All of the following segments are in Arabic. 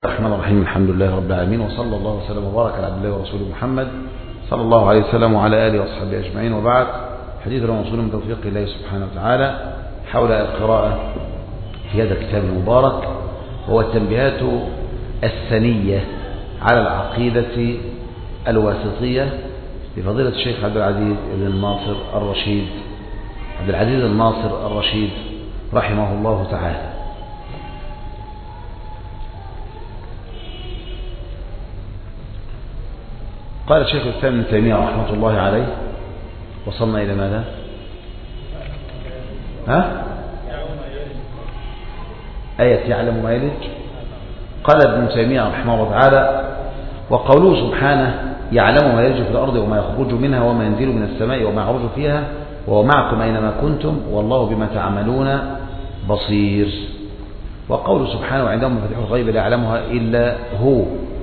الرحمن الرحيم. الحمد لله رب العالمين، وصلى الله وسلم وبارك على عبد الله ورسوله محمد صلى الله عليه وسلم وعلى آله وأصحابه أجمعين، وبعد. حديثنا موصول من توفيق الله سبحانه وتعالى حول القراءة في هذا الكتاب المبارك، وهو التنبيهات السنية على العقيدة الواسطية لفضيلة الشيخ عبد العزيز الناصر الرشيد رحمه الله تعالى. قال الشيخ الإسلام ابن تيمية رحمة الله عليه، وصلنا إلى ماذا؟ آية يعلم ما يلج. قال ابن تيمية رحمه الله تعالى: وقوله سبحانه يعلم ما يلج في الأرض وما يخرج منها وما ينزل من السماء وما يعرج فيها وهو معكم أينما كنتم والله بما تعملون بصير. وقوله سبحانه وعنده مفاتيح الغيب لا يعلمها إلا هو.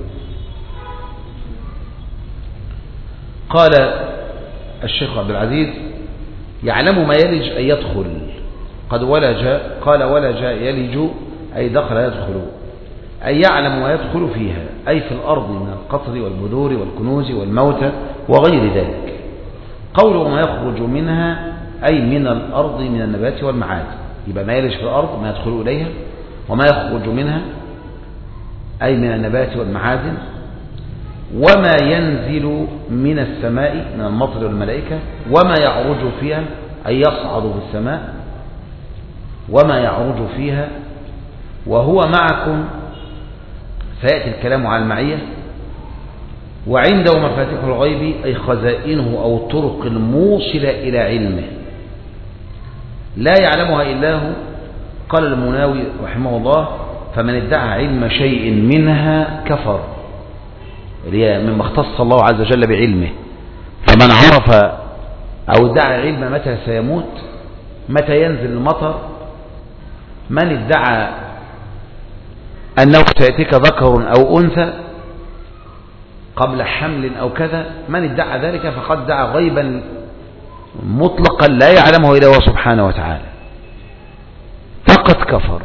قال الشيخ عبد العزيز: يعلم ما يلج أي يدخل. قد ولج، قال ولج يلج أي دخل يدخل، أي يعلم ما يدخل فيها، أي في الأرض من القطر والبذور والكنوز والموتى وغير ذلك. قوله ما يخرج منها أي من الأرض من النبات والمعادن. يبقى ما يلج في الأرض ما يدخل إليها، وما يخرج منها أي من النبات والمعادن، وما ينزل من السماء من المطر والملائكة، وما يعرج فيها أي يصعد في السماء، وما يعرج فيها، وهو معكم. سيأتي الكلام على المعية. وعنده مفاتيح الغيب أي خزائنه أو الطرق الموصلة إلى علمه لا يعلمها إلا هو. قال المناوي رحمه الله: فمن ادعى علم شيء منها كفر، مما اختص الله عز وجل بعلمه. فمن عرف أو ادعى علم متى سيموت، متى ينزل المطر، من ادعى أنه سيأتيك ذكر أو أنثى قبل حمل أو كذا، من ادعى ذلك فقد ادعى غيبا مطلقا لا يعلمه إلا هو سبحانه وتعالى، فقد كفر.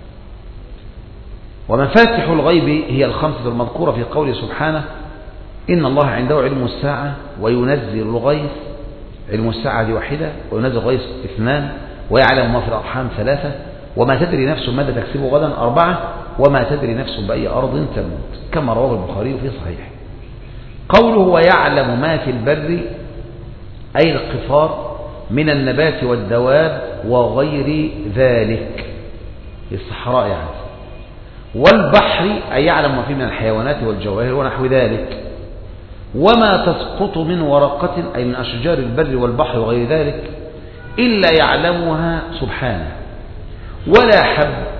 ومفاتح الغيب هي الخمسة المذكورة في قوله سبحانه: إن الله عنده علم الساعة وينزل الغيث. علم الساعة دي واحدة، وينزل الغيث 2، ويعلم ما في الأرحام 3، وما تدري نفس ماذا تكسب غدا 4، وما تدري نفس بأي أرض تموت، كما رواه البخاري في صحيح. قوله ويعلم ما في البر أي القفار من النبات والدواب وغير ذلك، الصحراء يعني. والبحر أي يعلم ما فيه من الحيوانات والجواهر ونحو ذلك. وما تسقط من ورقة أي من أشجار البر والبحر وغير ذلك إلا يعلمها سبحانه. ولا حبة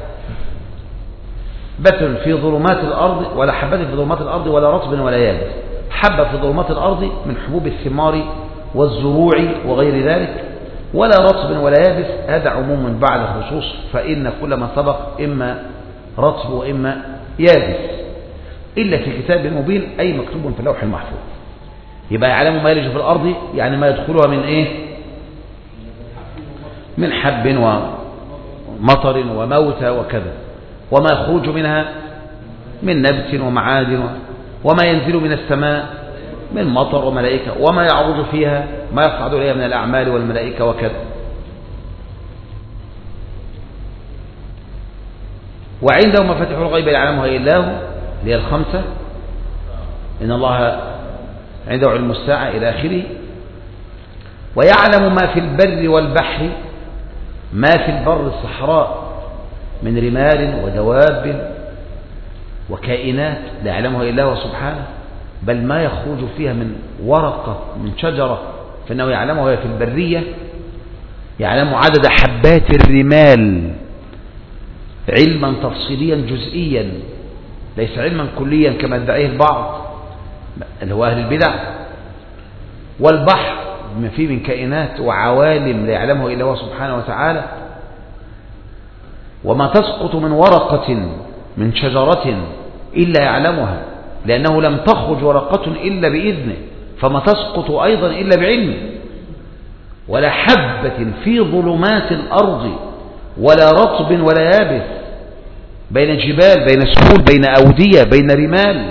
في ظلمات الأرض، ولا حبة في ظلمات الأرض ولا رطب ولا يابس. حبة في ظلمات الأرض من حبوب الثمار والزروع وغير ذلك، ولا رطب ولا يابس. هذا عموم بعد خصوص، فإن كل ما سبق إما رطب وإما يابس، إلا في كتاب مبين أي مكتوب في اللوح المحفوظ. يبقى يعلم ما يلج في الأرض يعني ما يدخلها من إيه؟ من حب ومطر وموتى وكذا. وما يخرج منها من نبت ومعادن، وما ينزل من السماء من مطر وملائكة، وما يعرج فيها ما يصعد إليها من الأعمال والملائكة وكذا. وعنده مفاتيح الغيب لا يعلمها إلا هو، اللي هي الخمسة: إن الله عنده علم الساعة إلى آخره. ويعلم ما في البر والبحر. ما في البر الصحراء من رمال ودواب وكائنات لا يعلمها إلا هو سبحانه، بل ما يخرج فيها من ورقة من شجرة فإنه يعلمه. وهي في البرية يعلم عدد حبات الرمال علما تفصيليا جزئيا، ليس علما كليا كما ادعيه البعض اللي هو أهل البدع. والبحر ما فيه من كائنات وعوالم لا يعلمه إلا هو سبحانه وتعالى. وما تسقط من ورقة من شجرة إلا يعلمها، لأنه لم تخرج ورقة إلا بإذنه، فما تسقط أيضا إلا بعلمه. ولا حبة في ظلمات الأرض ولا رطب ولا يابس بين جبال، بين سهول، بين أودية، بين رمال،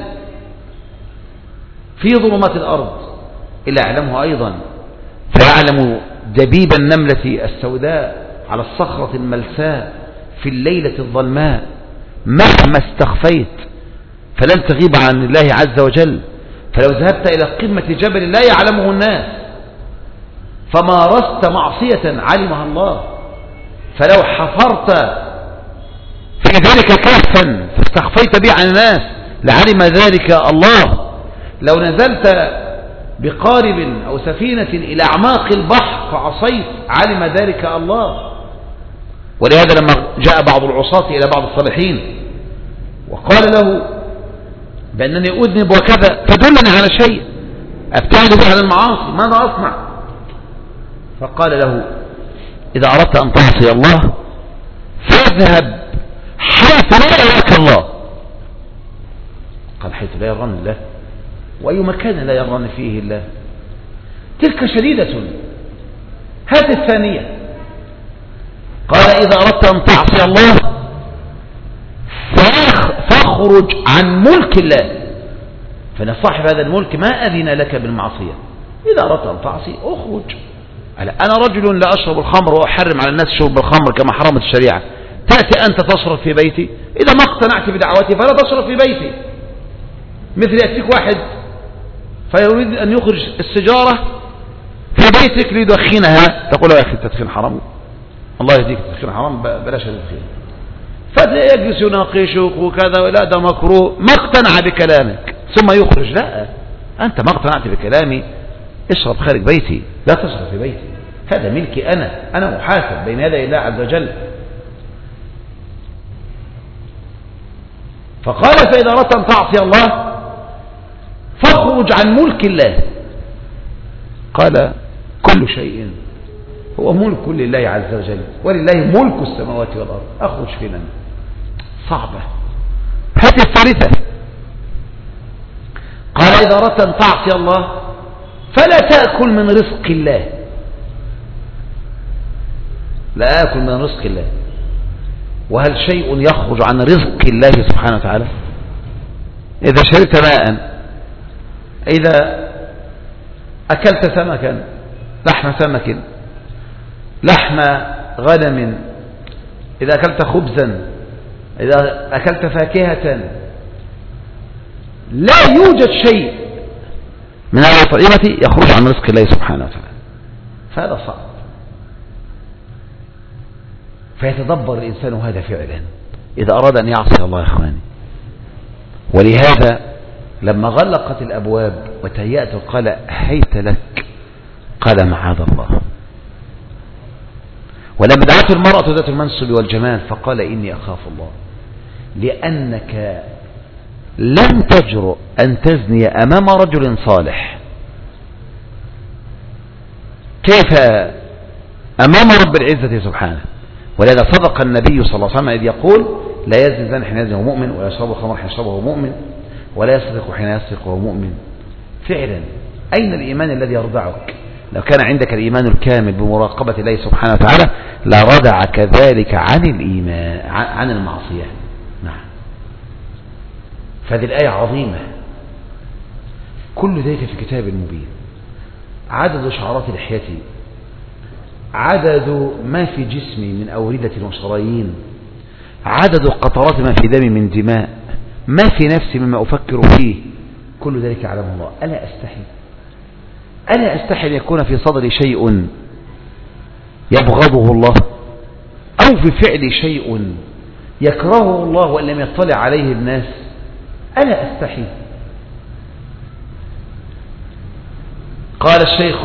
في ظلمات الأرض، إلا يعلمه أيضا، فيعلم دبيب النملة السوداء على الصخرة الملساء في الليلة الظلماء مهما استخفيت فلن تغيب عن الله عز وجل. فلو ذهبت إلى قمة جبل لا يعلمه الناس فمارست معصية علمها الله، فلو حفرت في ذلك كهفا فاستخفيت به عن الناس لعلم ذلك الله، لو نزلت بقارب أو سفينة إلى أعماق البحر فعصيت علم ذلك الله. ولهذا لما جاء بعض العصاة إلى بعض الصالحين وقال له بأنني أذنب وكذا فدلني على شيء أبتعد به عن المعاصي ماذا أصنع؟ فقال له إذا أردت أن تعصي الله فاذهب حيث لا يراك الله. قال حيث لا يراني الله؟ وأي مكان لا يراني فيه الله؟ تلك شديدة. هذه الثانية قال إذا أردت أن تعصي الله فاخرج عن ملك الله، فإن صاحب هذا الملك ما أذن لك بالمعصية. إذا أردت أن تعصي أخرج. أنا رجل لا أشرب الخمر وأحرم على الناس شرب الخمر كما حرمت الشريعة، تأتي أنت تشرب في بيتي، إذا ما اقتنعت بدعوتي فلا تشرب في بيتي. مثل يأتيك واحد فيريد أن يخرج السجارة في بيتك ليدخنها، تقول يا أخي التدخين حرام، الله يهديك التدخين حرام بلاش التدخين، فيجلس يناقشك وكذا ولا ده مكروه، ما اقتنع بكلامك ثم يخرج. لا، أنت ما اقتنعت بكلامي اشرب خارج بيتي، لا تشرب في بيتي، هذا ملكي أنا محاسب بين يدي الله عز وجل. فقال فإذا أردت أن تعصي الله فاخرج عن ملك الله. قال كل شيء هو ملك لله عز وجل ولله ملك السماوات والأرض، أخرج فينا صعبة. هذه الثالثة قال إذا أردت أن تعصي الله فلا تأكل من رزق الله. لا أكل من رزق الله. وهل شيء يخرج عن رزق الله سبحانه وتعالى؟ إذا شربت ماء، إذا أكلت سمكا، لحم سمك، لحم غنم، إذا أكلت خبزا، إذا أكلت فاكهة، لا يوجد شيء من هذه الطعيمة يخرج عن رزق الله سبحانه وتعالى، فهذا صعب. فيتدبر الإنسان هذا فعلا إذا أراد أن يعصي الله يا إخواني. ولهذا لما غلقت الأبواب وتهيأت قال هيت لك، قال معاذ الله. ولما دعته المرأة ذات المنصب والجمال فقال إني أخاف الله، لأنك لم تجرؤ أن تزني أمام رجل صالح. كيف أمام رب العزة سبحانه؟ ولذا صدق النبي صلى الله عليه وسلم إذ يقول لا يزني الزاني حين يزني وهو مؤمن، ولا يشرب الخمر حين يشربه وهو مؤمن، ولا يسرق حين يسرق وهو مؤمن. فعلا أين الإيمان الذي يرضعك؟ لو كان عندك الإيمان الكامل بمراقبة الله سبحانه وتعالى لردعك ذلك عن الإيمان عن المعصية. نعم، فهذه الآية عظيمة، كل ذلك في كتاب مبين. عدد شعرات لحيتي، عدد ما في جسمي من أوردة وشرايين، عدد قطرات ما في دمي من دماء، ما في نفسي مما أفكر فيه، كل ذلك يعلمه الله. ألا أستحي أن يكون في صدري شيء يبغضه الله، أو في فعل شيء يكرهه الله وإن لم يطلع عليه الناس؟ ألا أستحي؟ قال الشيخ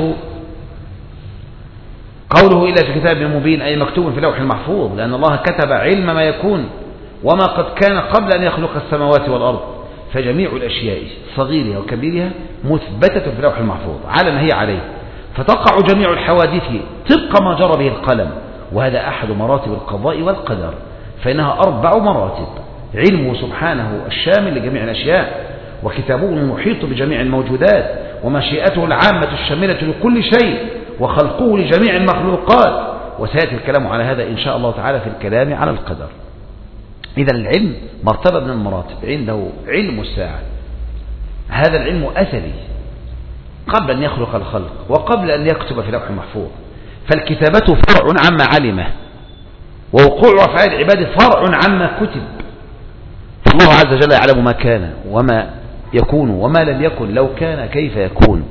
قوله إلا في كتاب مبين أي مكتوب في لوح المحفوظ، لأن الله كتب علم ما يكون وما قد كان قبل أن يخلق السماوات والأرض، فجميع الأشياء صغيرها وكبيرها مثبتة في لوح المحفوظ على ما هي عليه، فتقع جميع الحوادث طبق ما جرى به القلم. وهذا أحد مراتب القضاء والقدر، فإنها 4 مراتب: علمه سبحانه الشامل لجميع الأشياء، وكتابه المحيط بجميع الموجودات، ومشيئته العامة الشاملة لكل شيء، وخلقه لجميع المخلوقات. وسيأتي الكلام على هذا إن شاء الله تعالى في الكلام على القدر. إذا العلم مرتبة من المراتب، عنده علم الساعة، هذا العلم أثري قبل أن يخلق الخلق وقبل أن يكتب في لوح محفوظ، فالكتابة فرع عما علمه، ووقوع أفعال العباد فرع عما كتب. فالله عز وجل يعلم ما كان وما يكون وما لم يكن، لو كان كيف يكون.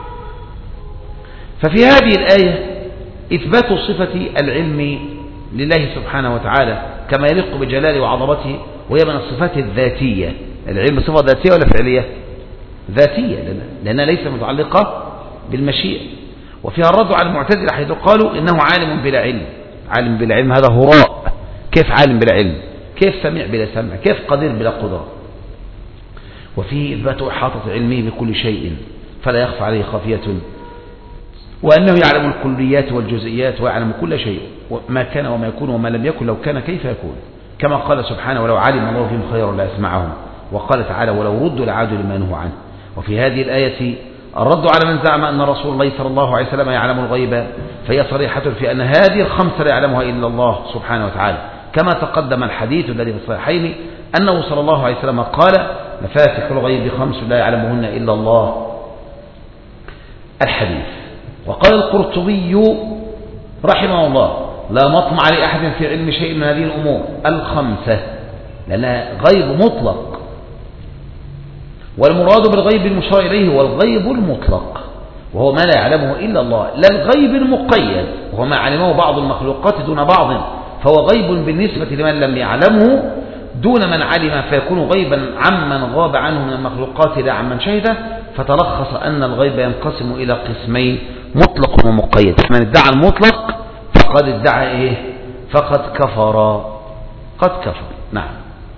ففي هذه الآية إثبات صفة العلم لله سبحانه وتعالى كما يليق بجلاله وعظمته، وهي من الصفات الذاتية. العلم صفة ذاتية ولا فعلية؟ ذاتية، لأنها ليس متعلقة بالمشيئة. وفيها الرد على المعتزلة حيث قالوا إنه عالم بلا علم. عالم بلا علم هذا هراء. كيف عالم بلا علم؟ كيف سميع بلا سمع؟ كيف قدير بلا قدرة؟ وفيه إثبات إحاطة علمه بكل شيء فلا يخفى عليه خافية، وأنه يعلم الكليات والجزئيات ويعلم كل شيء، ما كان وما يكون وما لم يكن، لو كان كيف يكون، كما قال سبحانه ولو علم الله فيهم خيرا لأسمعهم، وقال تعالى ولو ردوا لعادوا لما نهوا عنه. وفي هذه الآية الرد على من زعم أن رسول الله صلى الله عليه وسلم يعلم الغيب، فهي صريحة في أن هذه الخمسة لا يعلمها إلا الله سبحانه وتعالى، كما تقدم الحديث الذي في الصحيحين أنه صلى الله عليه وسلم قال مفاتح الغيب خمس لا يعلمهن إلا الله، الحديث. وقال القرطبي رحمه الله لا مطمع لأحد في علم شيء من هذه الأمور الخمسة، لأنها غيب مطلق، والمراد بالغيب المشار إليه هو الغيب المطلق، وهو ما لا يعلمه إلا الله، لا الغيب المقيد وهو ما علمه بعض المخلوقات دون بعض، فهو غيب بالنسبة لمن لم يعلمه دون من علم، فيكون غيبا عمن غاب عنه من المخلوقات لا عمن شهده. فتلخص أن الغيب ينقسم إلى قسمين، مطلق ومقيد. من ادعى المطلق فقد ادعى إيه؟ فقد كفر، قد كفر. نعم.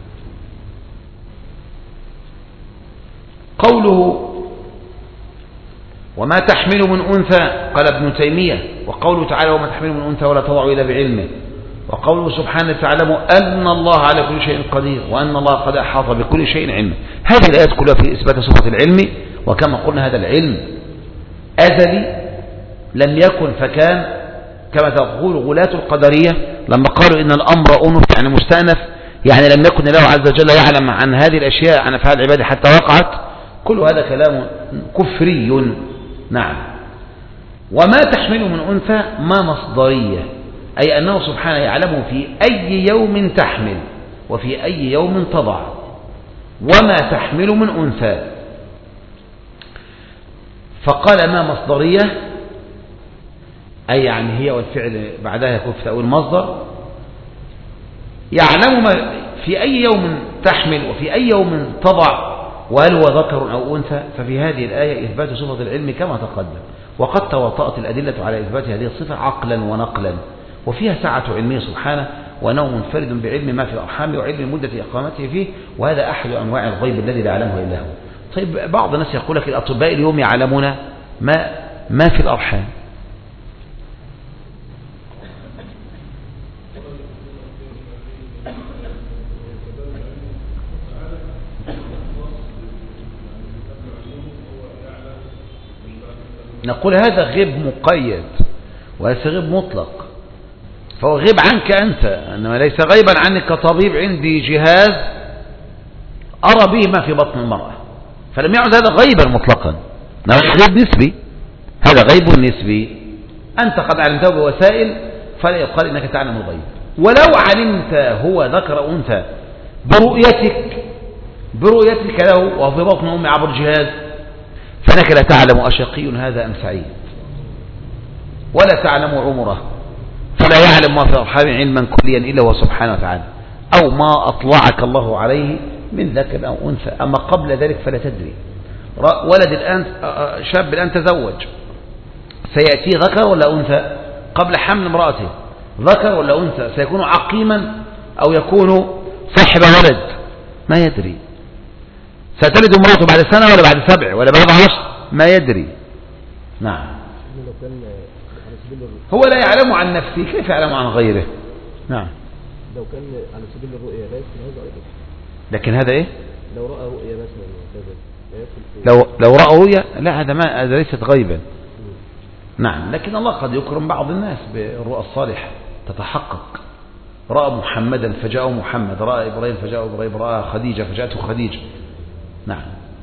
قوله وما تحمل من أنثى، قال ابن تيمية، وقوله تعالى وما تحمل من أنثى ولا تضع إلا بعلمه، وقوله سبحانه تعالى أن الله على كل شيء قدير وأن الله قد أحاط بكل شيء علما. هذه الآيات كلها في إثبات صفة العلم، وكما قلنا هذا العلم أزلي لم يكن فكان، كما تقول غلاة القدرية لما قالوا إن الأمر أنف يعني مستأنف، يعني لم يكن الله عز وجل يعلم عن هذه الأشياء عن أفعال العباد حتى وقعت. كل هذا كلام كفري. نعم. وما تحمل من أنثى ما مصدرية، أي أنه سبحانه يعلم في أي يوم تحمل وفي أي يوم تضع. وما تحمل من أنثى، فقال ما مصدرية أي يعني هي والفعل بعدها يكون في تأويل مصدر، يعلم ما في أي يوم تحمل وفي أي يوم تضع، وهل هو ذكر أو أنثى. ففي هذه الآية إثبات صفة العلم كما تقدم، وقد تواطأت الأدلة على إثبات هذه الصفة عقلا ونقلا، وفيها سعة علمه سبحانه، وأنه منفرد بعلم ما في الأرحام وعلم مدة إقامته فيه، وهذا أحد أنواع الغيب الذي لا يعلمه إلا هو. طيب بعض الناس يقول لك الأطباء اليوم يعلمون ما في الأرحام. نقول هذا غيب مقيد وليس غيب مطلق، فهو غيب عنك أنت، إنما ليس غيبا عنك كطبيب عندي جهاز أرى به ما في بطن المرأة، فلم يعد هذا غيبا مطلقا، إنما غيب نسبي، هذا غيب نسبي. أنت قد علمته بوسائل فلا يقال إنك تعلم الغيب، ولو علمت هو ذكر أو أنثى برؤيتك له وهو في بطن أمه عبر جهاز، فإنك لا تعلم أشقي هذا أم سعيد، ولا تعلم عمره، فلا يعلم ما في الأرحام علما كليا إلا هو سبحانه وتعالى، أو ما أطلعك الله عليه من ذكر أو أنثى. أما قبل ذلك فلا تدري. ولد الآن شاب الآن تزوج، سيأتي ذكر ولا أنثى؟ قبل حمل امرأته ذكر ولا أنثى؟ سيكون عقيما أو يكون صاحب ولد؟ ما يدري. ستلد امرأته بعد سنة ولا بعد 7 ولا بعد 10؟ ما يدري. نعم. هو لا يعلم عن نفسه، كيف يعلم عن غيره؟ نعم. لو كان على سبيل الرؤية لا يدخل هذا أيضا. لكن هذا إيه؟ لو رأى رؤية مثلا لا يدخل لو رأى رؤية، لا هذا ليست غيبا. نعم. لكن الله قد يكرم بعض الناس بالرؤى الصالحة تتحقق. رأى محمدا فجاءه محمد، رأى إبراهيم فجاءه إبراهيم، رأى خديجة فجاءته خديجة. نعم.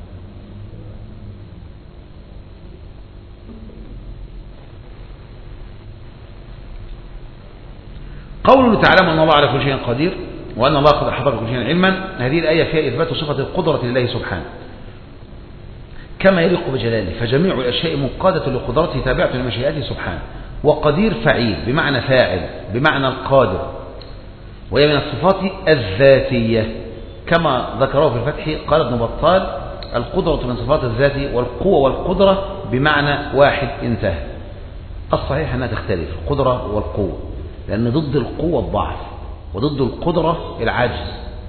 قوله تعالى أن الله على كل شيء قدير وأن الله قد أحاط بكل شيء علما، هذه الآية فيها إثبات صفة القدرة لله سبحانه كما يليق بجلاله، فجميع الأشياء منقادة لقدرته تابعة لمشيئته سبحانه. وقدير فعيل بمعنى فاعل بمعنى القادر، وهي من الصفات الذاتية كما ذكره في الفتح. قال ابن بطال القدرة من صفات الذات، والقوة والقدرة بمعنى واحد انتهى. الصحيح أنها تختلف القدرة والقوة، لأن ضد القوة الضعف وضد القدرة العجز.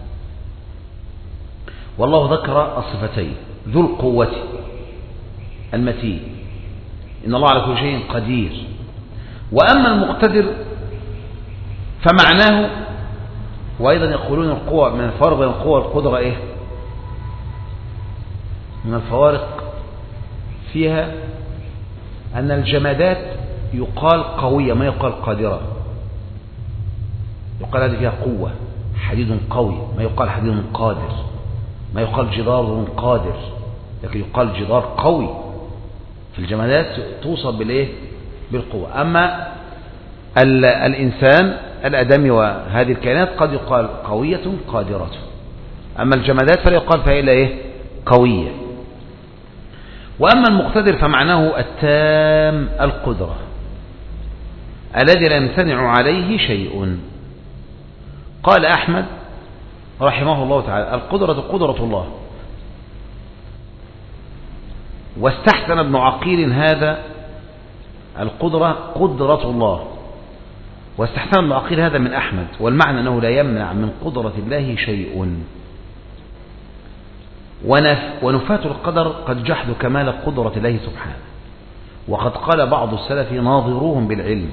والله ذكر الصفتين، ذو القوة المتين إن الله على كل شيء قدير. وأما المقتدر فمعناه، وأيضا يقولون القوة من الفارق بين القوة والقدرة إيه؟ من الفوارق فيها أن الجمادات يقال قوية ما يقال قادرة. يقال هذه فيها قوة، حديد قوي ما يقال حديد قادر، ما يقال جدار قادر، لكن يقال جدار قوي. في الجمادات توصف بالإيه؟ بالقوة. أما الإنسان الآدمي وهذه الكائنات قد يقال قوية قادرة، أما الجمادات فلا يقال فيها إلا إيه؟ قوية. وأما المقتدر فمعناه التام القدرة الذي لا يمتنع عليه شيء. قال أحمد رحمه الله تعالى القدرة قدرة الله. واستحسن ابن عقيل هذا القدرة قدرة الله، واستحسن ابن عقيل هذا من أحمد، والمعنى أنه لا يمنع من قدرة الله شيء. ونفاة القدر قد جحدوا كمال قدرة الله سبحانه، وقد قال بعض السلف ناظروهم بالعلم،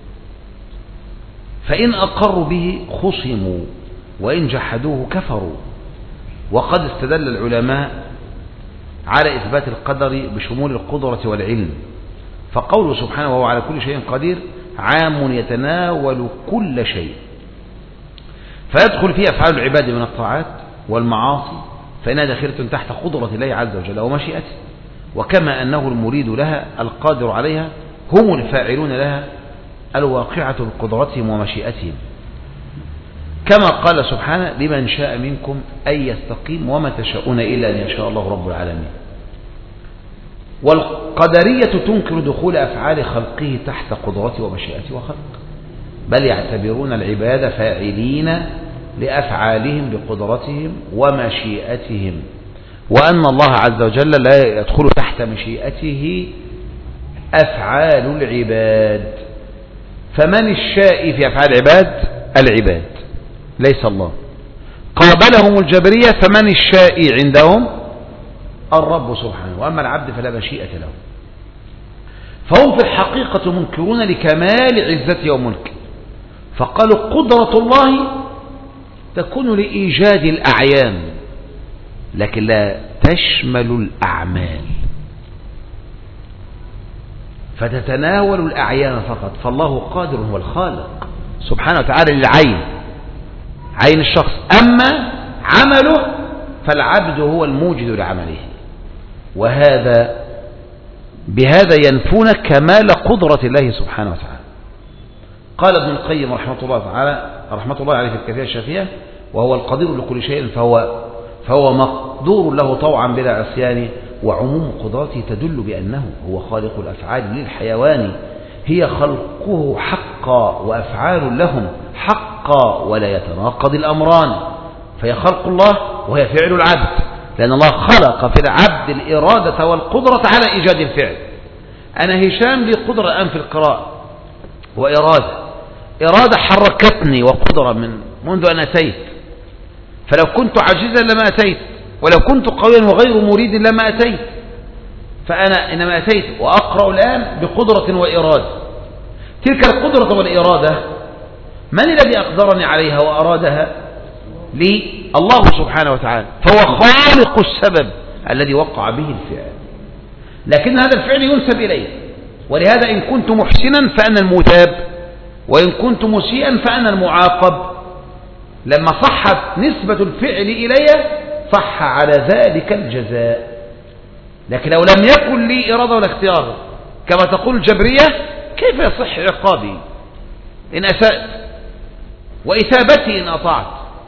فإن أقروا به خصموا وإن جحدوه كفروا. وقد استدل العلماء على إثبات القدر بشمول القدرة والعلم، فقوله سبحانه وهو على كل شيء قدير عام يتناول كل شيء، فيدخل فيه أفعال العباد من الطاعات والمعاصي، فإنها داخلة تحت قدرة الله عز وجل ومشيئته. وكما أنه المريد لها القادر عليها، هم الفاعلون لها الواقعة بقدرتهم ومشيئتهم، كما قال سبحانه لمن شاء منكم أن يستقيم وما تشاءون إلا أن يشاء الله رب العالمين. والقدرية تنكر دخول أفعال خلقه تحت قدرته ومشيئته وخلقه، بل يعتبرون العباد فاعلين لأفعالهم بقدرتهم ومشيئتهم، وأن الله عز وجل لا يدخل تحت مشيئته أفعال العباد. فمن الشاء في أفعال العباد العباد ليس الله. قابلهم الجبرية فمن الشاء عندهم الرب سبحانه، وأما العبد فلا مشيئة له. فهم في الحقيقة منكرون لكمال عزته وملكه، فقالوا قدرة الله تكون لإيجاد الأعيان لكن لا تشمل الأعمال، فتتناول الأعيان فقط. فالله قادر هو الخالق سبحانه وتعالى للعين، عين الشخص، أما عمله فالعبد هو الموجد لعمله. بهذا ينفون كمال قدرة الله سبحانه وتعالى. قال ابن القيم رحمة الله عليه في الكافية الشافية وهو القدير لكل شيء فهو مقدور له طوعا بلا عصيان، وعموم قدرته تدل بأنه هو خالق الأفعال للحيوان، هي خلقه حقا وأفعال لهم حقا، ولا يتناقض الأمران، فهي خلق الله وهي فعل العبد، لأن الله خلق في العبد الإرادة والقدرة على إيجاد الفعل. أنا هشام لي قدرة الآن في القراءة إرادة حركتني وقدرة منذ أن أتيت، فلو كنت عاجزا لما أتيت، ولو كنت قويا وغير مريد لما أتيت، فأنا إنما أتيت وأقرأ الآن بقدرة وإرادة. تلك القدرة والإرادة من الذي أقدرني عليها وأرادها؟ لي الله سبحانه وتعالى، فهو خالق السبب الذي وقع به الفعل، لكن هذا الفعل ينسب إليه. ولهذا إن كنت محسنا فأنا المثاب، وإن كنت مسيئا فأنا المعاقب، لما صحت نسبة الفعل إلي صح على ذلك الجزاء. لكن لو لم يكن لي إرادة ولا اختيار كما تقول الجبرية كيف يصح عقابي إن أسأت وإثابتي إن أطعت؟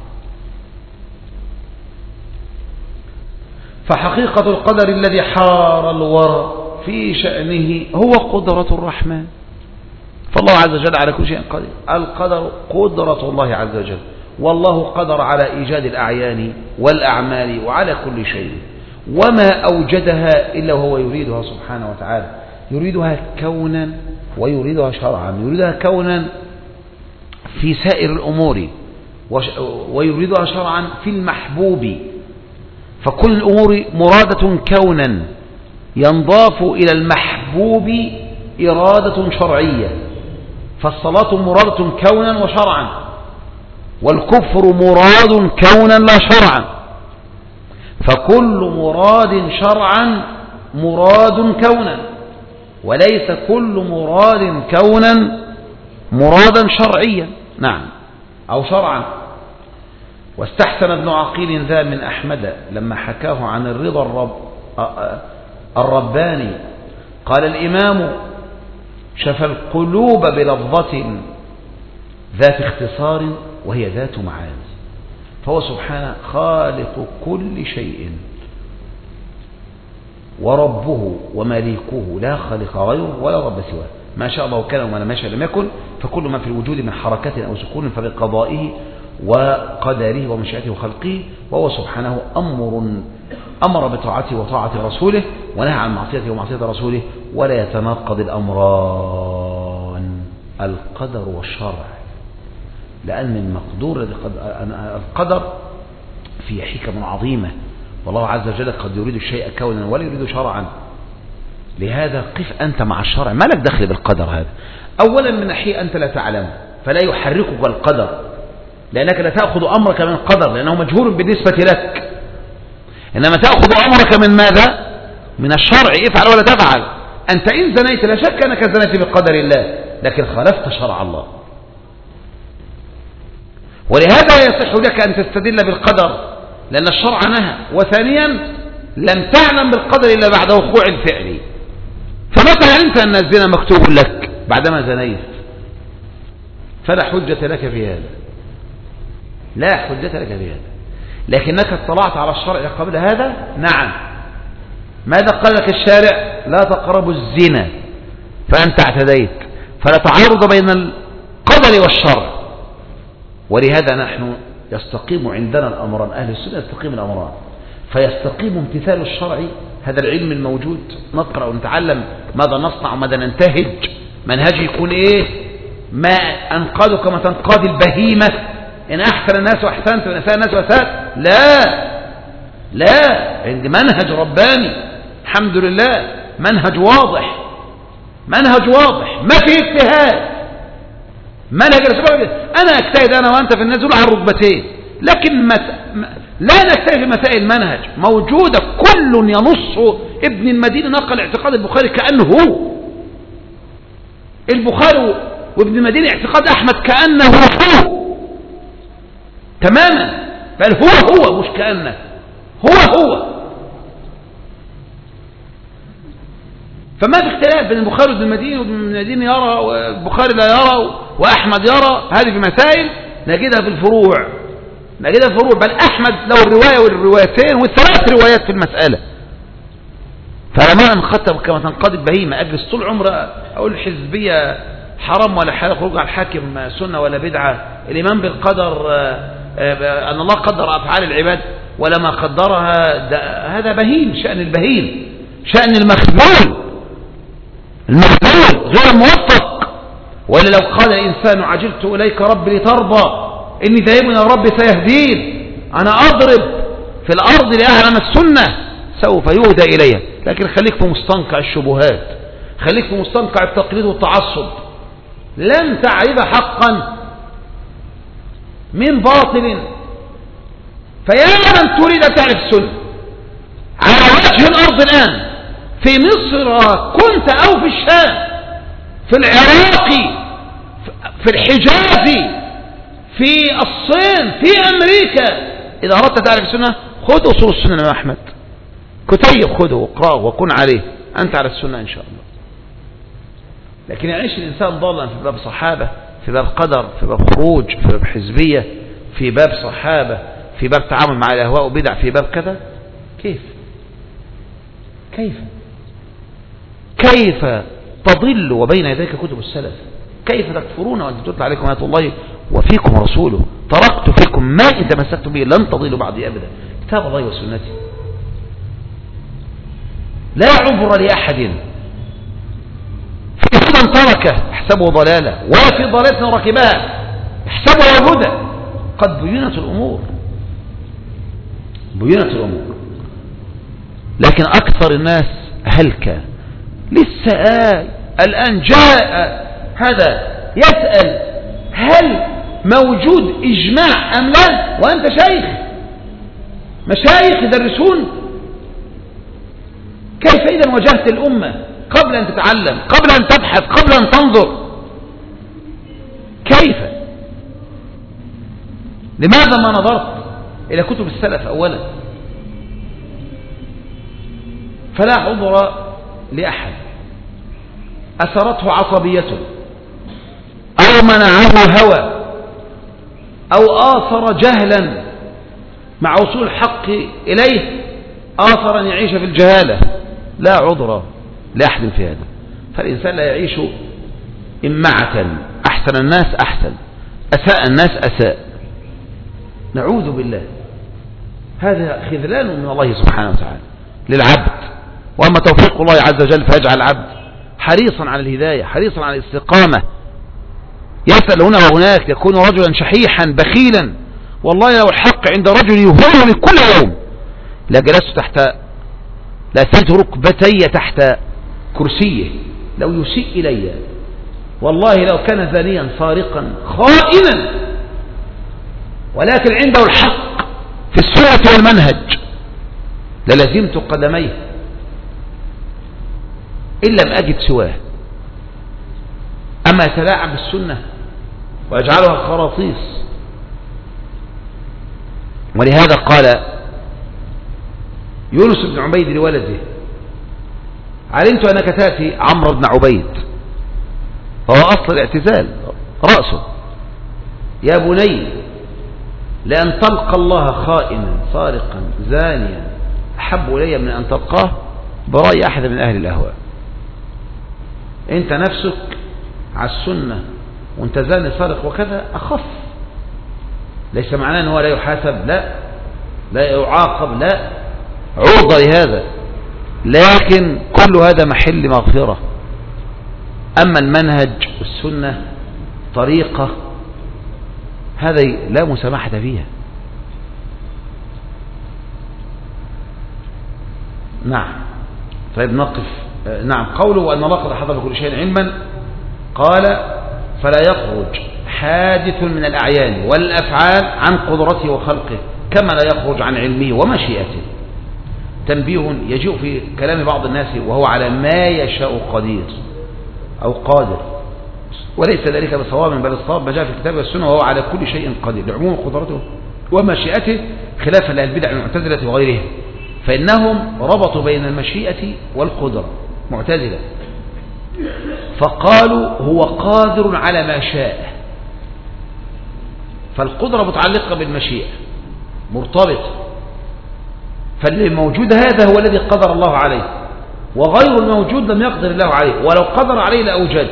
فحقيقة القدر الذي حار الورى في شأنه هو قدرة الرحمن، فالله عز وجل على كل شيء قدير. القدر قدرة الله عز وجل، والله قدر على إيجاد الأعيان والأعمال وعلى كل شيء، وما أوجدها إلا وهو يريدها سبحانه وتعالى، يريدها كونا ويريدها شرعا، يريدها كونا في سائر الأمور ويريدها شرعا في المحبوب. فكل الأمور مرادة كونا ينضاف إلى المحبوب إرادة شرعية، فالصلاة مرادة كونا وشرعا، والكفر مراد كونا لا شرعا، فكل مراد شرعا مراد كونا، وليس كل مراد كونا مرادا شرعيا. نعم، أو شرعا. واستحسن ابن عقيل ذا من أحمد لما حكاه عن الرضا الرباني قال الإمام شفى القلوب بلفظة ذات اختصار وهي ذات معاد، فهو سبحانه خالق كل شيء وربه ومليكه، لا خالق غيره ولا رب سواه، ما شاء الله كان وما لم يشاء لم يكن، فكل ما في الوجود من حركة أو سكون فبقضائه وقدره ومشيئته وخلقه، وهو سبحانه أمر بطاعته وطاعة رسوله ونهى عن معصيته ومعصية رسوله، ولا يتناقض الأمران القدر والشرع، لأن من مقدور القدر فيه حكم عظيمة، والله عز وجل قد يريد الشيء كونا ولا يريد شرعا. لهذا قف أنت مع الشرع، ما لك دخل بالقدر هذا. أولا من ناحية أنت لا تعلم فلا يحركك القدر، لأنك لا تأخذ أمرك من القدر لأنه مجهول بالنسبة لك، إنما تأخذ أمرك من ماذا؟ من الشرع، افعل ولا تفعل. أنت إن زنيت لا شك أنك زنيت بقدر الله، لكن خالفت شرع الله، ولهذا يصح لك أن تستدل بالقدر لأن الشرع نهى. وثانيا لم تعلم بالقدر إلا بعد وقوع الفعل، فمتى علمت أن الزنا مكتوب لك؟ بعدما زنيت، فلا حجة لك في هذا، لا حجة لك في هذا. لكنك اطلعت على الشرع قبل هذا. نعم، ماذا قال لك الشارع؟ لا تقربوا الزنا، فأنت اعتديت، فلا تعارض بين القدر والشرع. ولهذا نحن يستقيم عندنا الأمران، أهل السنة يستقيم الأمران، فيستقيم امتثال الشرع، هذا العلم الموجود، نقرأ ونتعلم ماذا نصنع وماذا ننتهج، منهج يكون إيه؟ ما أنقذك كما تنقذ البهيمة، إن أحسن الناس وأحسنت وإن أساء الناس وأسأت. لا، عندي منهج رباني الحمد لله، منهج واضح ما فيه اجتهاد. منهج الرسول أنا أجتهد أنا وأنت في النزول على الركبتين، لكن لا نجتهد في مسائل المنهج موجودة، كل ينص. ابن المديني نقل اعتقاد البخاري كأنه هو البخاري، وابن المديني اعتقاد أحمد كأنه هو تماما، بل هو مش كأنه، هو. فما في اختلاف بين البخاري وابن المديني، وابن المديني يرى والبخاري لا يرى وأحمد يرى. هذه في مسائل نجدها في الفروع، بل أحمد له الرواية والروايتين والثلاث روايات في المسألة. فلما نخطب كما تنقضي البهيمة، أجلس طول عمر أقول الحزبية حرام ولا حلال، خروج على الحاكم سنة ولا بدعة، الإيمان بالقدر أن الله قدر أفعال العباد ولا ما قدرها، هذا بهيم، شأن البهيم، شأن المخذول غير موفق. ولا لو قال الإنسان عجلت إليك ربي لترضى إني ذاهب إلى ربي سيهدين، أنا أضرب في الأرض لأعلم السنة سوف يهدى إليها. لكن خليك في مستنقع الشبهات، خليك في مستنقع التقليد والتعصب، لن تعرف حقا من باطل. فيا من تريد أن تعرف السنة على وجه الأرض الآن، في مصر كنت أو في الشام، في العراق، في الحجاز، في الصين، في أمريكا. إذا أردت تعرف السنة خذ أصول السنة الإمام أحمد، كتيب خذه واقرأه وكن عليه، أنت على السنة إن شاء الله. لكن يعيش الإنسان ضالا في باب صحابة، في باب قدر، في باب خروج، في باب حزبية، في باب صحابة، في باب تعامل مع الأهواء وبدع، في باب كذا. كيف تضل وبين يديك كتب السلف؟ كيف تكفرون وأنتم تتلى عليكم آيات الله وفيكم رسوله؟ تركت فيكم ما إن تمسكتم به لن تضلوا بعدي أبدا، كتاب الله وسنتي. لا عذر لأحد في هدى تركه احسبه ضلالة، ولا في ضلالة ركبها احسبه هدى. قد بينت الأمور، لكن أكثر الناس هلكة. لسه الآن جاء هذا يسأل هل موجود إجماع أم لا، وأنت مشايخ يدرسون. كيف إذا واجهت الأمة قبل أن تتعلم، قبل أن تبحث، قبل أن تنظر؟ كيف؟ لماذا ما نظرت إلى كتب السلف أولا؟ فلا عذر لأحد أثرته عصبيته أو منعه هوى أو آثر جهلا مع وصول الحق إليه، آثر أن يعيش في الجهالة. لا عذر لأحد في هذا. فالإنسان لا يعيش إمعة، أحسن الناس أحسن، أساء الناس أساء. نعوذ بالله. هذا خذلان من الله سبحانه وتعالى للعبد. وأما توفيق الله عز وجل فيجعل العبد حريصا على الهداية، حريصا على الاستقامة. يسأل هنا وهناك، يكون رجلا شحيحا بخيلا. والله لو الحق عند رجل يهونني كل يوم لأسلت ركبتي تحت كرسيه لو يسيء إلي. والله لو كان زانيا سارقا خائنا، ولكن عنده الحق في السنة والمنهج للزمت قدميه إن لم أجد سواه. أما يتلاعب بالسنة ويجعلها خراطيس. ولهذا قال يونس بن عبيد لولده: علمت أنك تأتي عمرو بن عبيد، وهو أصل الاعتزال رأسه: يا بني لأن تلقى الله خائنا سارقا زانيا أحب إلي من أن تلقاه برأي أحد من أهل الأهواء. أنت نفسك على السنة وأنت زاني سارق وكذا أخف. ليس معناه أنه لا يحاسب، لا يعاقب، لا عرضة لهذا، لكن كل هذا محل مغفرة. أما المنهج والسنة طريقة هذا لا مسامحة فيها. نعم. طيب نقف. نعم. قوله أن الله قد أحاط بكل شيء علما، قال: فلا يخرج حادث من الأعيان والأفعال عن قدرته وخلقه كما لا يخرج عن علمه ومشيئته. تنبيه يجيء في كلام بعض الناس وهو على ما يشاء قدير أو قادر، وليس ذلك بصواب، بل الصواب ما جاء في الكتاب والسنة وهو على كل شيء قدير لعموم قدرته ومشيئته، خلافا للبدع المعتزلة وغيرهم، فإنهم ربطوا بين المشيئة والقدرة، معتزلة، فقالوا هو قادر على ما شاء. فالقدرة متعلقة بالمشيئة، مرتبطة. فاللي موجود هذا هو الذي قدر الله عليه، وغير الموجود لم يقدر الله عليه، ولو قدر عليه لأوجد.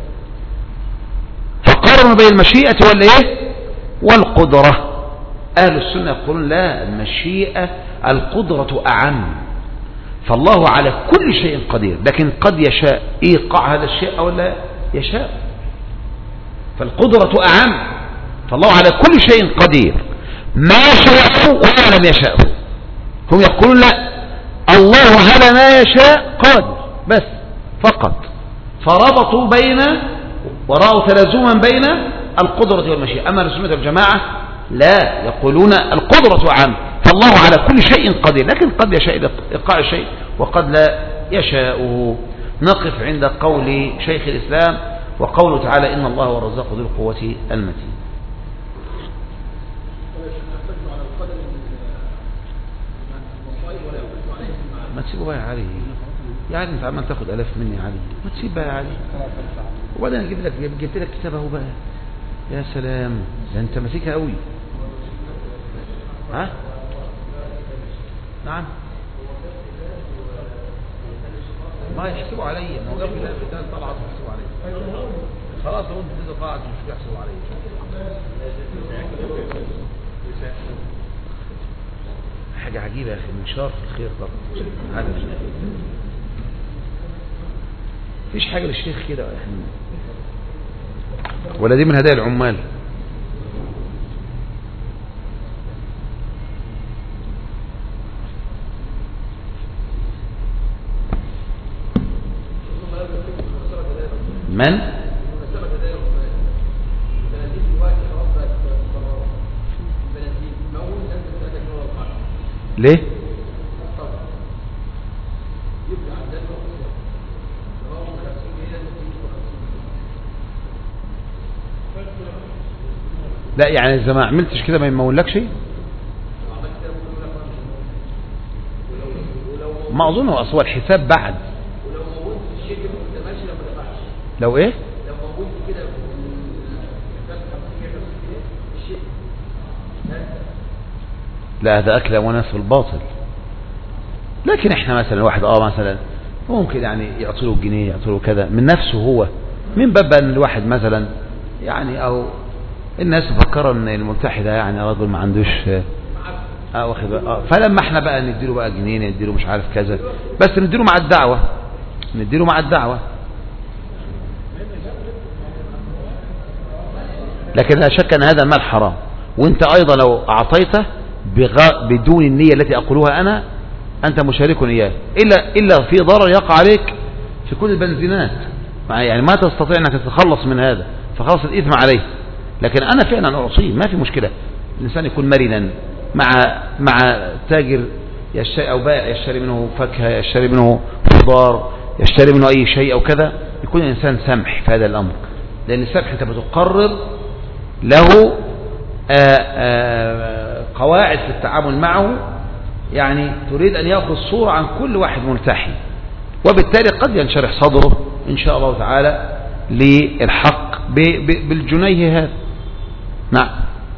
فقارنوا بين المشيئة والقدرة. أهل السنة يقولون لا، المشيئة القدرة أعم، فالله على كل شيء قدير، لكن قد يشاء إيقاع هذا الشيء أو لا يشاء. فالقدرة أعم، فالله على كل شيء قدير، ما شاءه وما لم يشاءه. هم يقولون لا، الله على ما يشاء قادر بس فقط. فربطوا ورأوا تلازما بين القدرة والمشيئة. أما السنة والجماعة لا، يقولون القدرة أعم، فالله على كل شيء قدير، لكن قد يشاء إيقاع الشيء وقد لا يشاءه. نقف عند قول شيخ الإسلام وقوله تعالى: إن الله هو الرزاق ذو القوة المتين. ما تسيبه بقى يا علي، يعني انت عمال تاخد الاف مني يا علي، ما تسيب بقى يا علي. وبعدين جبت لك كتاب اهو بقى. يا سلام، ده انت ماسكها قوي. ها نعم، ما يحسبوا عليا، ما هو جاب لي ده طلعت يحسبوا عليا. خلاص لو انت تقدر قاعد مش بيحسبوا عليا. حاجة عجيبة يا أخي، من شرف الخير طبعا. هذا مفيش حاجة للشيخ كده احنا، ولا دي من هدايا العمال. من؟ ليه؟ لا يعني إذا ما عملتش كده ما يمولكش شيء. ما أظن هو أصلا الحساب بعد. لو إيه؟ لا هذا أكل وناس في الباطل. لكن إحنا مثلا واحد مثلا ممكن يعني يعطله جنيه، يعطله كذا من نفسه هو، من باب أن الواحد مثلا يعني، أو الناس مفكرة أن الملتحي ده يعني رجل ما عندوش واخد فلما احنا بقى نديله بقى جنيه، نديله مش عارف كذا، بس نديله مع الدعوة، نديله مع الدعوة. لكن لا شك أن هذا المال حرام، وانت أيضا لو أعطيته بدون النية التي أقولها أنا، أنت مشارك إياه، إلا في ضرر يقع عليك في كل البنزينات، يعني ما تستطيع أنك تتخلص من هذا، فخلص الإثم عليه. لكن أنا فعلا أعطيه، ما في مشكلة. الإنسان يكون مرنا مع تاجر يشتري أو بائع يشتري منه فاكهة، يشتري منه خضار، يشتري منه أي شيء أو كذا، يكون الإنسان سمح في هذا الأمر، لأن السمح أنت بتقرر له قواعد في التعامل معه، يعني تريد أن يأخذ صورة عن كل واحد ملتحي، وبالتالي قد ينشرح صدره إن شاء الله تعالى للحق بالجنيه هذا. نعم.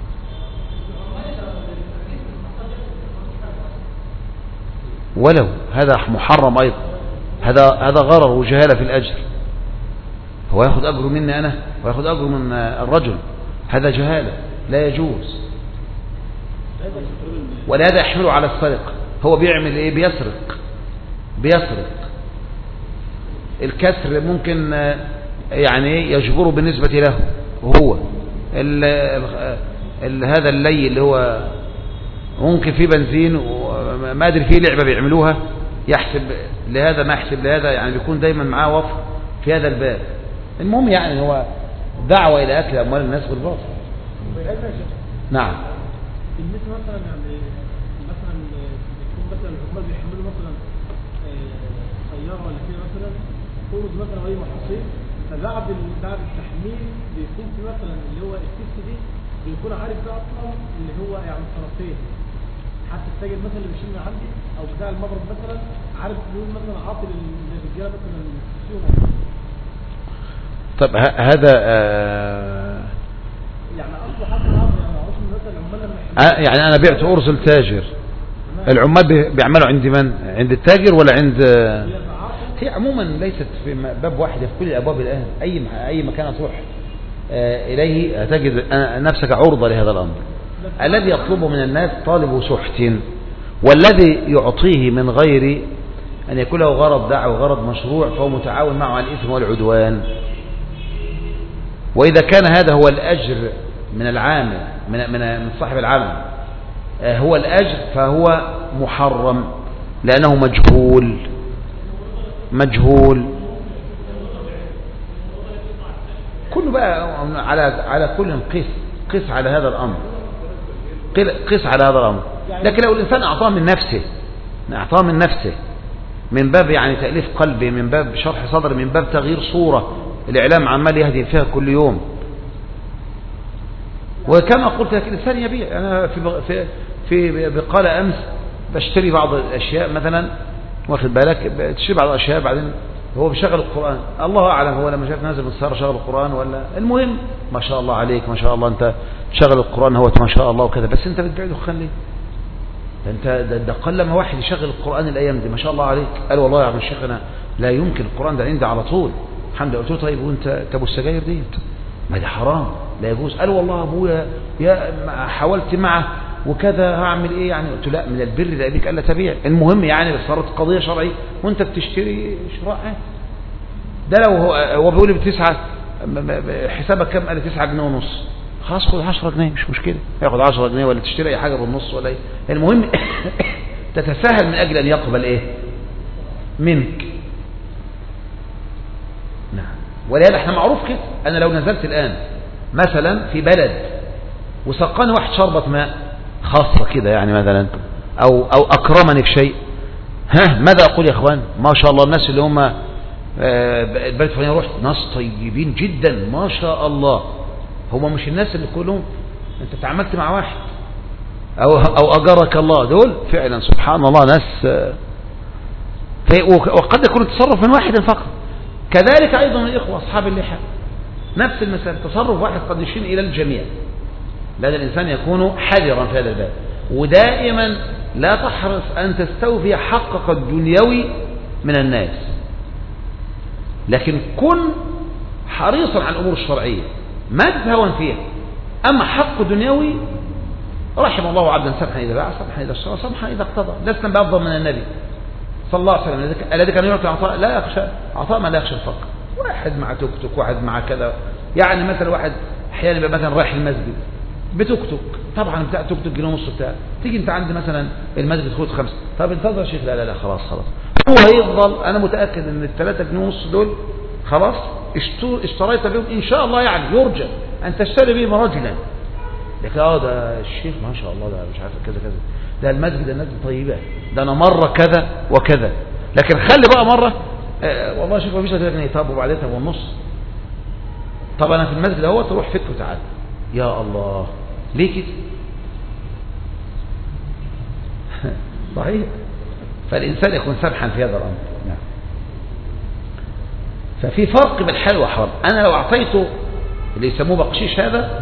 ولو هذا محرم أيضا، هذا غرر وجهالة في الأجر. هو يأخذ أجره مني أنا ويأخذ أجره من الرجل، هذا جهالة لا يجوز، ولهذا يحمله على السرقة. هو بيعمل إيه؟ بيسرق. الكسر ممكن يعني يجبره بالنسبة له هو هذا اللي اللي هو ممكن فيه بنزين وما أدري فيه لعبة بيعملوها، يحسب لهذا ما يحسب لهذا، يعني بيكون دايما معاه وفر في هذا الباب. المهم يعني هو دعوة إلى أكل أموال الناس بالباطل. نعم. بالنسبة مثلا يعني يكون مثلا العمال بيحملوا مثلا سيارة ولا كده مثلا، خروج مثلا أي محاصيل، فبعد التحميل بيكون في مثلا اللي هو التست دي بيكون عارف ده أصلا اللي هو يعني الطرفين، حتى التاجر مثلا اللي بيشيل من عندي أو بتاع المبرد مثلا عارف يقول مثلا عاطل للرجالة مثلا السيومة. طب هذا يعني أصله حتى يعني أنا بعت أرسل تاجر، العمال بيعملوا عند من؟ عند التاجر ولا عند؟ هي عموما ليست في باب واحد، في كل الأبواب الآن. أي مكان تروح إليه تجد نفسك عرضة لهذا الأمر. الذي يطلبه من الناس طالب سحت، والذي يعطيه من غير أن يكون له غرض دعوة وغرض مشروع فهو متعاون معه على الإثم والعدوان. وإذا كان هذا هو الأجر من العامل من صاحب العمل هو الأجر، فهو محرم لأنه مجهول. كله بقى على كل قس على هذا الأمر، قس على هذا الأمر. لكن لو الإنسان أعطاه من نفسه من باب يعني تأليف قلبه، من باب شرح صدر، من باب تغيير صورة، الإعلام عمال يهدي فيها كل يوم. وكما قلت لك الإنسان يبيع. أنا في بقالة أمس بشتري بعض الأشياء مثلا واخد بالك، تشتري بعض الأشياء بعدين هو بيشغل القرآن، الله أعلم هو لما شاف نازل من السيارة شغل القرآن ولا، المهم ما شاء الله عليك ما شاء الله أنت شغل القرآن هو ما شاء الله وكذا، بس أنت بتبيع دخان ليه؟ ده قل ما واحد يشغل القرآن الأيام دي ما شاء الله عليك. قال والله يا عم الشيخ أنا لا يمكن القرآن ده عندي على طول الحمد لله. قلت له طيب وأنت أبو السجاير دي ما دي حرام لا يجوز. قال والله أبويا يا حاولت معه وكذا هعمل إيه يعني؟ قلت له لا من البر ده أبيك ألا تبيع. المهم يعني بس صارت قضية شرعية وأنت بتشتري شراء ده لو هو بيقول لي بتسعة حسابك كم؟ قال لي 9 جنيه ونص. خلاص خد 10 جنيه مش مشكلة، ياخد 10 جنيه ولا تشتري أي حاجة بالنص ولا إيه. المهم تتساهل من أجل أن يقبل إيه منك. نعم. ولهذا احنا معروف كده، أنا لو نزلت الآن مثلا في بلد وسقاني واحد شربة ماء خاصة كده يعني مثلا أو أكرمني بشيء، ماذا أقول يا إخوان؟ ما شاء الله الناس اللي هم البلد الفلانية رحت ناس طيبين جدا ما شاء الله. هم مش الناس اللي كلهم انت تعاملت مع واحد او اجرك الله، دول فعلا سبحان الله ناس وقد يكون التصرف من واحد فقط. كذلك ايضا الاخوه اصحاب اللحى نفس المسألة، تصرف واحد قد يشير الى الجميع. لازم الانسان يكون حذرا في هذا الباب، ودائما لا تحرص ان تستوفي حقك الدنيوي من الناس، لكن كن حريصا على الامور الشرعيه ما تتهون فيها. أما حق دنيوي رحم الله عبدا سمحا إذا باع سمحا إذا اشترى سمحا إذا اقتضى. لسنا بأفضل من النبي صلى الله عليه وسلم الذي كان يعطي عطاء لا يخشى عطاء ما لا يخشى الفقر. واحد مع توك توك واحد مع كذا، يعني مثلا واحد أحيانا يبقى مثلا رايح المسجد بتوك توك، طبعا بتاع توك توك جنيه ونص بتاع، تيجي أنت عند مثلا المسجد خد 5، طب انتظر يا شيخ لا خلاص هو هيفضل. أنا متأكد أن ال3 جنيه ونص دول خلاص اشتريت بهم إن شاء الله، يعني يرجى أن تشتري بهم رجلا. لكن ده الشيخ ما شاء الله ده مش عارف كذا كذا، ده المسجد الناس طيبة، ده أنا مرة كذا وكذا. لكن خلي بقى مرة والله يا شيخ ما فيش 3 جنيه، طب وبعدين طب والنص، طب أنا في المسجد اهو تروح فك وتعال. يا الله ليه كده؟ صحيح. فالإنسان يكون سمحا في هذا الأمر. نعم. ففي فرق بين الحلال والحرام. أنا لو أعطيته اللي يسموه بقشيش هذا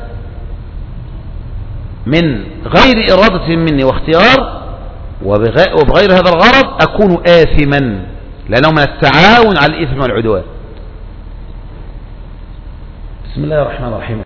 من غير إرادة مني واختيار وبغير هذا الغرض أكون آثما، لأنه من التعاون على الإثم والعدوان. بسم الله الرحمن الرحيم.